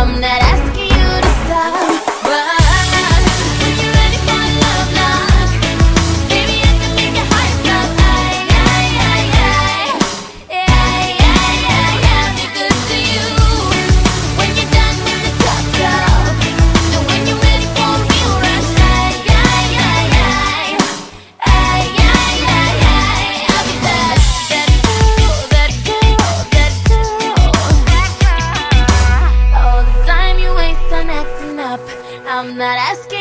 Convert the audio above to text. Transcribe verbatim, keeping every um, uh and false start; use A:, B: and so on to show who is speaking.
A: I'm not asking you to stop, but when you're ready for love knock, baby, I can make your heart stop. Ay, ay, ay, ay. Ay, ay, ay, ay. Be good to you when you're done with the talk talk, and when you're ready for a real rush. Ay, ay, ay, ay. Ay, ay, ay, ay. I'll be that, that girl, that girl, that girl. All the time you waste on acting up, I'm not asking